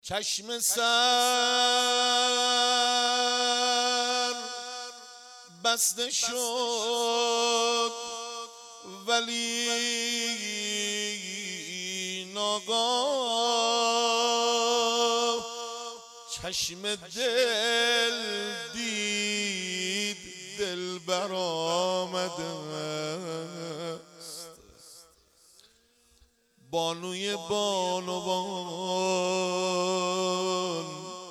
چشم سر بسته شد ولی ناگاه چشم دل دید دل برآمده است. بانوی بانوان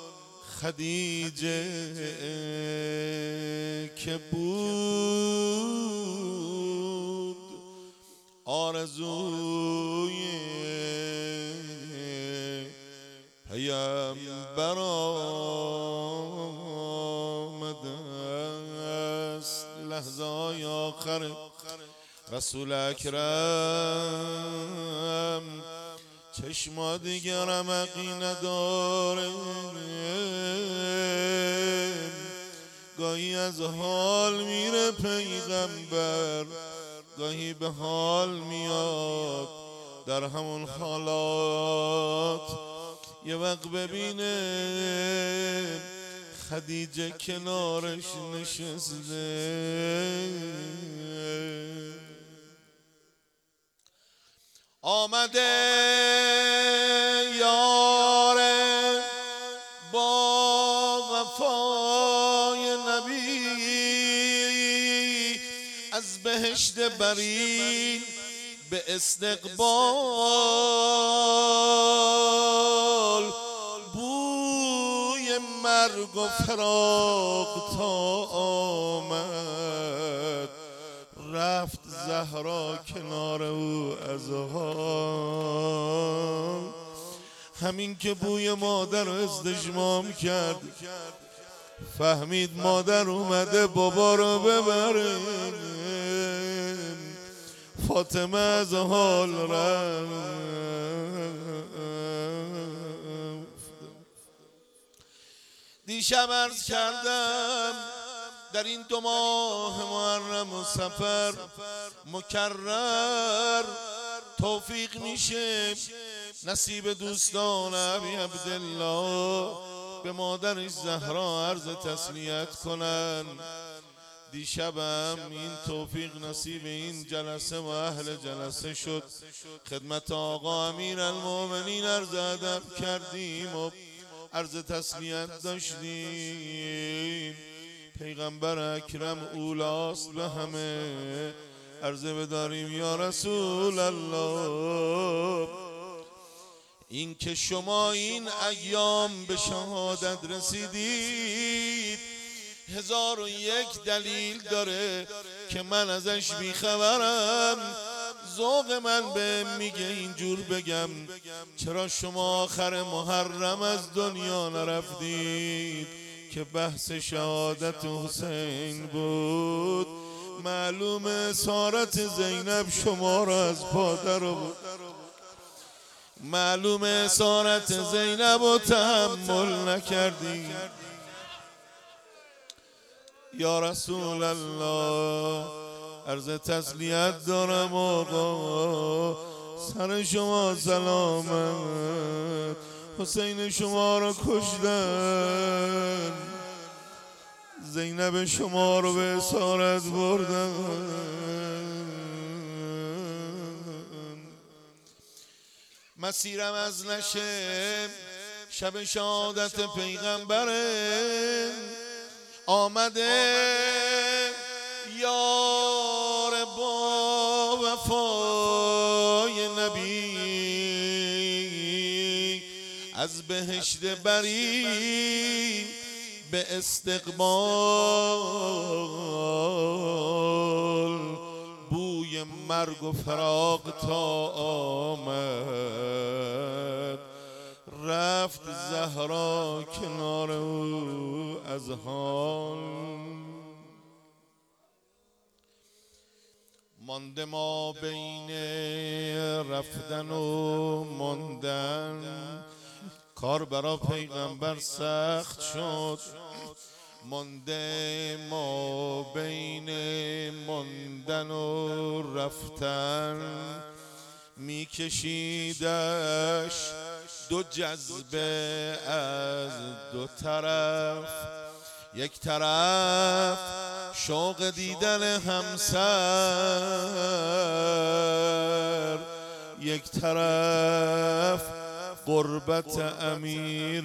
خدیجه که بود آرزوی پیامبر آمده است. لحظه های آخر رسول اکرم چشما دیگر رمقی نداره، گاهی از حال میره پیغمبر، گاهی به حال میاد. در همون حالات یه وقت ببینه خدیجه کنارش نشسته، آمده یاره با وفای نبی از بهشت برین به استقبال، بوی مرگ و فراق تا آمد رفت زهرا کنار او از حال. همین که بوی مادر رو استشمام کرد فهمید مادر اومده بابا رو ببره. فاطمه از حال رفت. دیشب عرض کردم در این 2 ماه محرم و صفر مکرر توفیق میشه نصیب دوستان ابی عبدالله به مادرش زهرا عرض تسلیت کنن. دیشبم این توفیق نصیب این جلسه و اهل جلسه شد. خدمت آقا امیرالمومنین عرض ادب کردیم و عرض تسلیت داشتیم. پیغمبر اکرم اولاست به همه، عرضه بداریم یا رسول الله. این که شما این ایام به شهادت رسیدید 1001 دلیل داره که من ازش بیخبرم. ذوق من به میگه اینجور بگم چرا شما آخر محرم از دنیا نرفتید که بحث شهادت حسین بود. معلوم اسارت زینب شما را از پا در آورد، معلوم اسارت زینب رو تحمل نکردی. یا رسول الله عرض تسلیت دارم آقا، سر شما سلامت. حسین شما رو کشتن، زینب شما رو به اسارت بردن. مسیرم از نشه شب شهادت پیغمبره، آمده یار با وفای نبی از بهشت برین به استقبال، بوی مرگ و فراق تا آمد رفت زهرا کنار او از حال. مانده ما بین رفتن و ماندن، کار برا پیغمبر سخت شد. مانده ما بین ماندن و رفتن، میکشیدش دو جذبه از دو طرف، یک طرف شوق دیدن همسر، یک طرف غربت امیر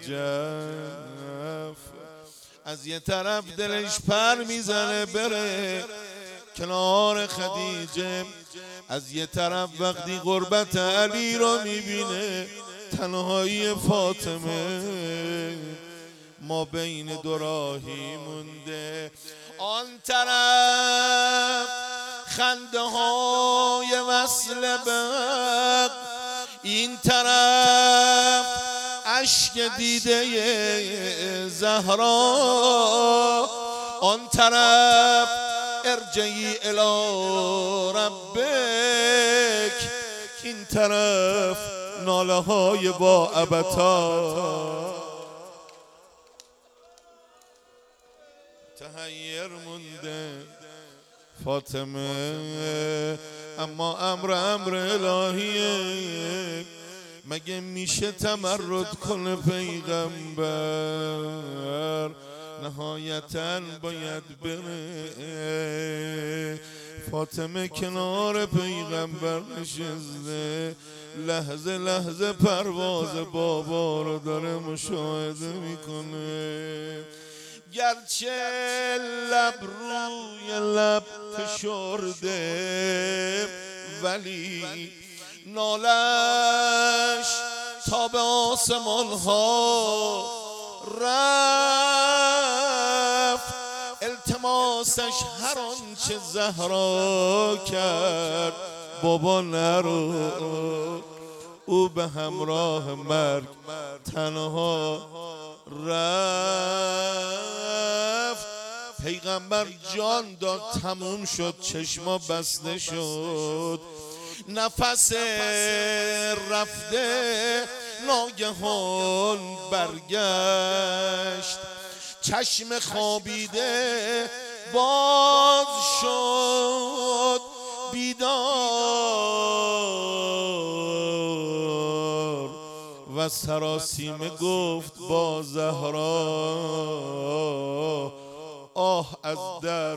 نجف. از یه طرف دلش پر میزنه بره کنار خدیجه، از یه طرف وقتی غربت علی رو میبینه تنهایی فاطمه، ما بین دو راهی مونده. آن طرف خنده های وصل بق، این طرف اشک دیده زهرا، آن طرف ارجعی الی ربک، این طرف ناله های با ابتا. تحیر مونده فاطمه، اما امر الهیه، مگه میشه تمرد کنه پیغمبر؟ نهایتاً باید بره. فاطمه کنار پیغمبر نشسته، لحظه لحظه پرواز بابا رو داره مشاهده میکنه. گرچه لب روی لب فشرده، ولی نالش تا به آسمان ها رفت. التماسش هر آنچه زهرا کرد، بابا نرو، او به همراه مرگ تنها رفت. پیغمبر جان داد تموم شد، چشما بسته شد، نفس رفته ناگهان برگشت، چشم خوابیده باز شد بیدار و سراسیمه گفت با زهرا آه از در،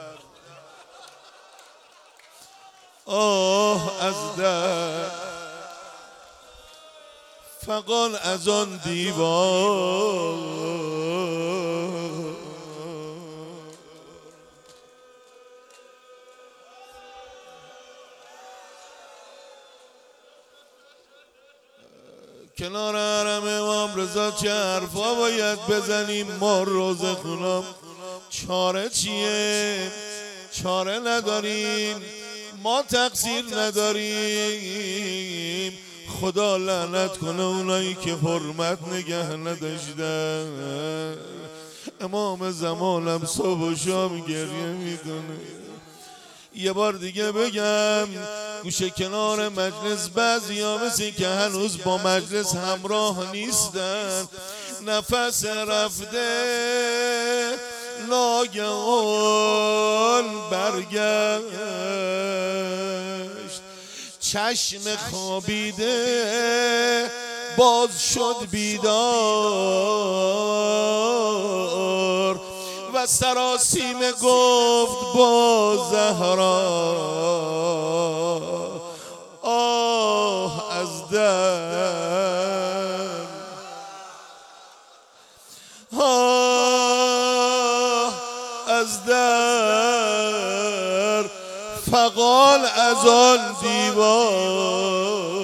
آه از در، فغان از آن دیوار. کنار حرم امام رضا چه حرفا باید بزنیم ما روزه خونم؟ چاره چیه؟ چاره نداریم، ما تقصیر نداریم. خدا لعنت کنه اونایی که حرمت نگه نداشتن. امام زمانم صبح و شام گریه میکنه. یه بار دیگه بگم، گوشه کنار مجلس بعضیا مثل که هنوز با مجلس همراه نیستن، نفس رفته ناگهان برگشت، چشم خوابیده باز شد بیدار و سراسیمه گفت با زهرا آه از در، آه از در، فغان از آن دیوار.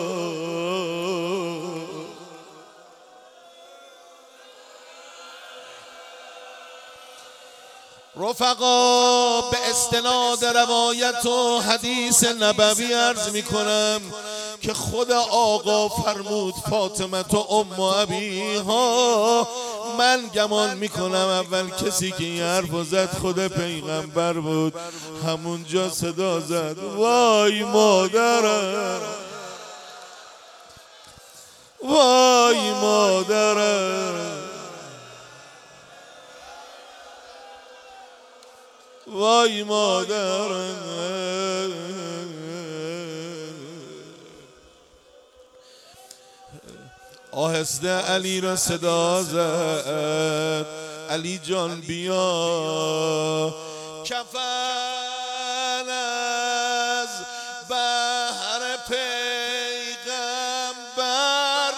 رفقا به استناد روایت و حدیث نبوی عرض می کنم که خود آقا فرمود فاطمه تو ام ابیها. من گمان می کنم اول کسی که این حرف زد خود پیغمبر بود. همونجا صدا زد وای مادرم، وای مادرم، وای مادرم. آهسته علی را صدا زد علی جان بیا کفن از بهر پیغمبر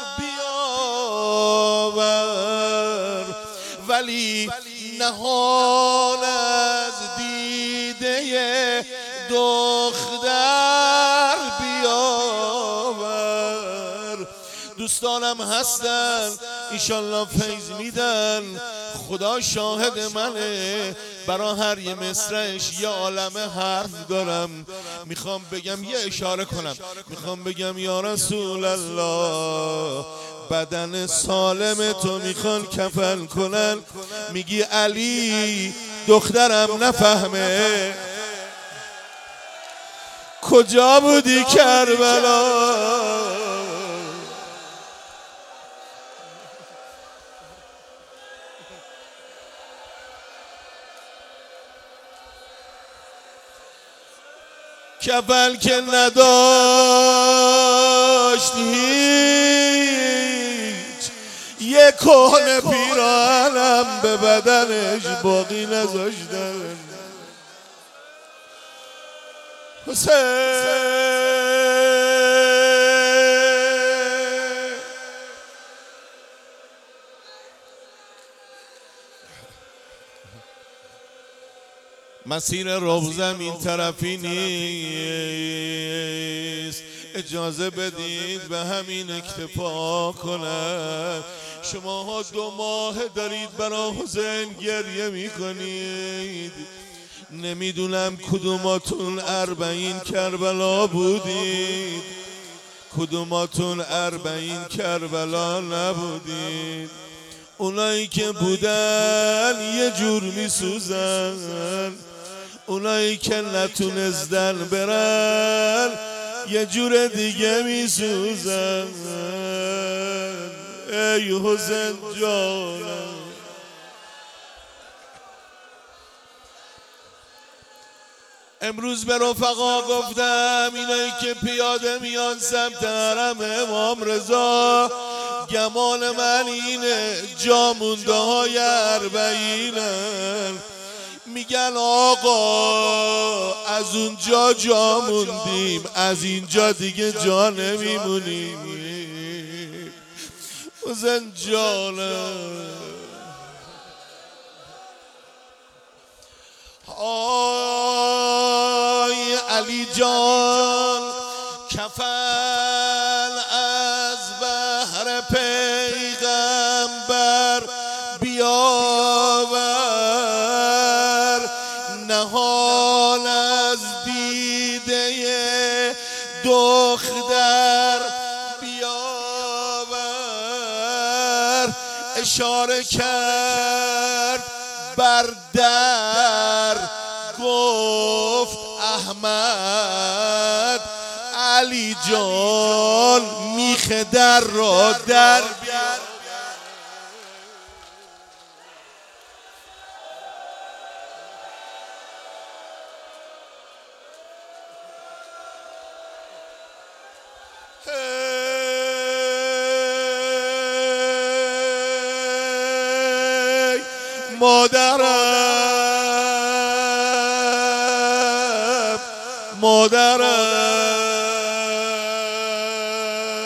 بیاور ولی نهان از دیده دختر بیاور. دوستانم هستن ایشالله فیض میدن، خدا شاهد منه، برا هر یه مصرعش یه عالم حرف دارم. میخوام بگم یه اشاره کنم، میخوام بگم یا رسول الله بدن سالم تو میخوان کفن کنن، میگی علی دخترم نفهمه کجا بودی کربلا. کفن که نداشت هیچ، یه کهنه پیراهنم به بدنش باقی نذاشتن. حسین مسیر روزم این طرفی نیست، اجازه بدید به همین اکتفا کنم. شماها 2 ماه دارید برای حسین گریه میکنید، نمیدونم کدوماتون 40 کربلا بودید، کدوماتون 40 کربلا نبودید. اونایی که بودن یه جور میسوزن، اونایی که نتونستن برن یه جور دیگه میسوزن. ای حسین جانم امروز به رفقا گفتم اینایی که پیاده میان سمت حرم امام رضا، گمان من اینه جا مونده های 40 میگن آقا از اونجا جا موندیم، از اینجا دیگه جا نمیمونیم. حسین جانم آی علی جان کفن از بهر پیغمبر بیاور، نهان از دیده دختر بیاور. اشاره کرد بر در گفت احمد علی جان میخ در را در بیار. مادرم مادرم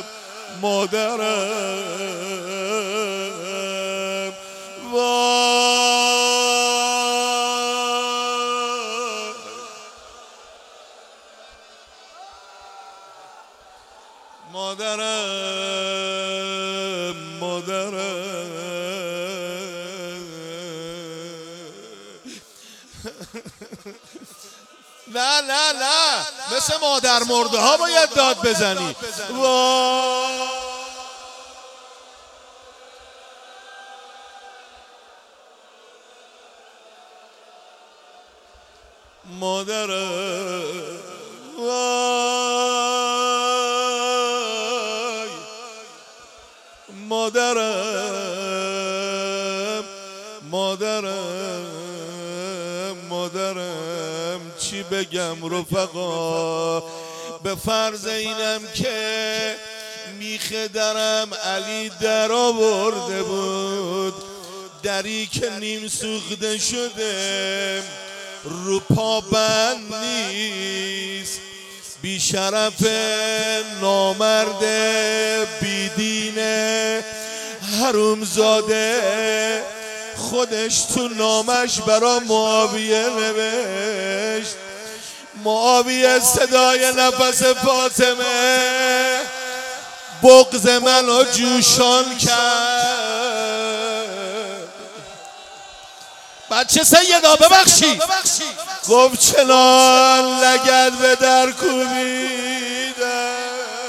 مادرم وای مادرم مادرم نه نه نه مثل مادر مرده ها باید داد بزنی. مادرم وای مادرم مادرم مادرم چی بگم رفقا، به فرض اینم که میخ درم علی در آورده بود، دری که نیم سوخته شده رو پا بند نیست. بی شرف نامرد بیدینه حروم زاده خودش تو نامش برا معاویه نوشت. معاویه صدای نفس فاطمه بغض منو جوشان کرد. بچه سیدا ببخشید گفت چنان لگد به در کوبیدم.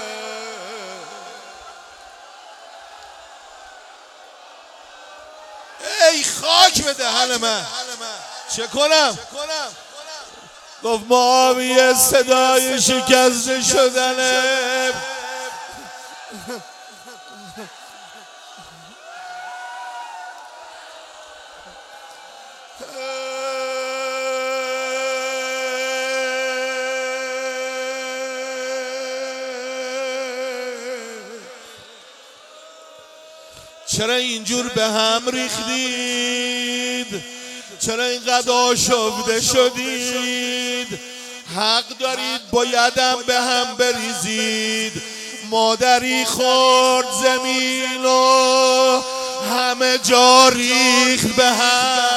ای خاک به دهن من، چه کنم؟ گفت معاویه صدای شکسته شدنه چرا اینجور به هم ریختید؟ چرا اینقدر آشفته شدید؟ حق دارید بایدم به هم بریزید. مادری خورد زمین و همه جا ریخت به هم.